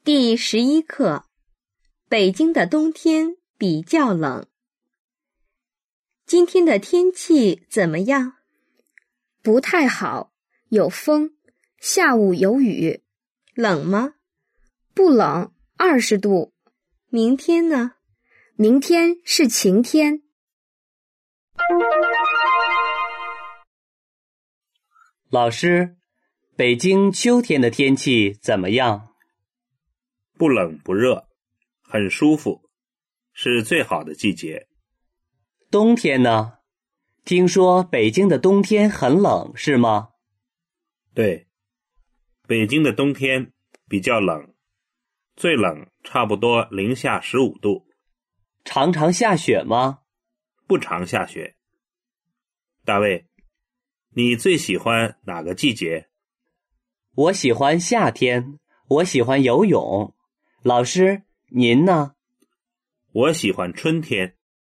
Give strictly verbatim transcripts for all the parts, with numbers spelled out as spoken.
第十一课，北京的冬天比较冷。今天的天气怎么样？ 不太好，有风，下午有雨。 冷吗？ 不冷，二十度。 明天呢？ 明天是晴天。 老师，北京秋天的天气怎么样？ 不冷不热，很舒服，是最好的季节。 冬天呢？听说北京的冬天很冷，是吗？ 对，北京的冬天比较冷，最冷差不多零下十五度。 常常下雪吗？ 不常下雪。大卫，你最喜欢哪个季节？ 我喜欢夏天，我喜欢游泳。老师，您呢？ 我喜欢春天。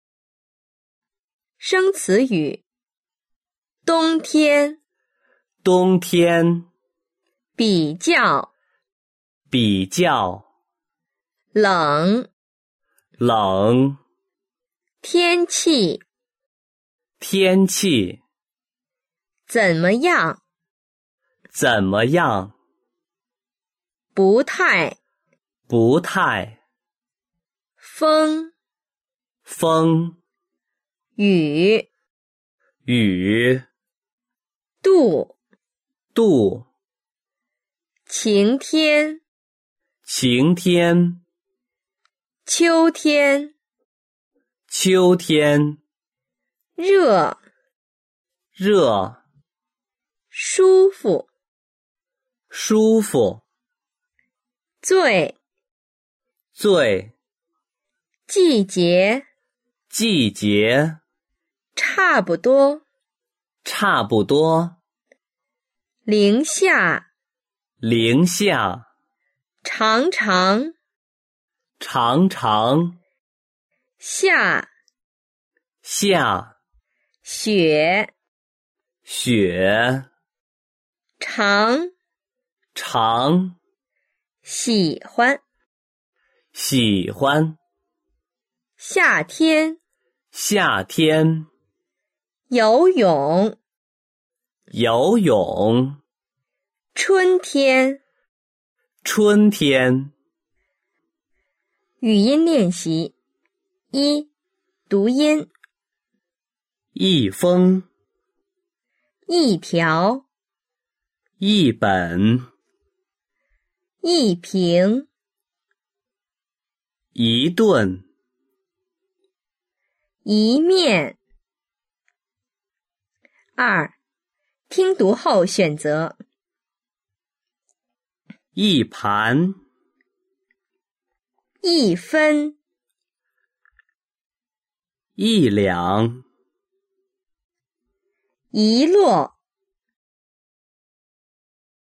生词语：冬天、 冬天、 比较、 比较、 冷、 冷、 天气、 天气、 怎么样、 怎么样、 不太、 不太、 风、 风、 雨、 雨、 度、 度、 晴天、 晴天、 秋天、 秋天、 热、 热、 舒服、 舒服、 最、 最、 季节、 季节、 差不多、 差不多、 零下、 零下、 常常、 常常、 下、 下、 雪、 雪、 常、 常、 喜欢、 喜欢、 夏天、 夏天、 游泳、 游泳、 春天。 春天。 语音练习：一、读音， 一封、 一条、 一本、 一瓶、 一顿、 一面。二、听读后选择一盘、 一分、 一两、 一摞、